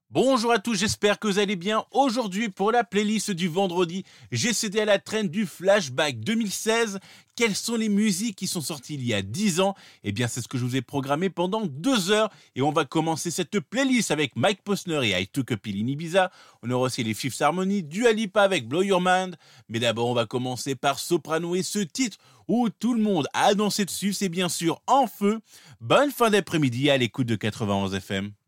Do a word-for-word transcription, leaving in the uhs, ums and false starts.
Bonjour à tous, j'espère que vous allez bien. Aujourd'hui, pour la playlist du vendredi, j'ai cédé à la trend du Flashback deux mille seize. Quelles sont les musiques qui sont sorties il y a dix ans? Eh bien, c'est ce que je vous ai programmé pendant deux heures. Et on va commencer cette playlist avec Mike Posner et I Took a Pill in Ibiza. On aura aussi les Fifth Harmony, Dua Lipa avec Blow Your Mind. Mais d'abord, on va commencer par Soprano et ce titre où tout le monde a dansé dessus. C'est bien sûr En Feu. Bonne fin d'après-midi à l'écoute de quatre-vingt-onze F M.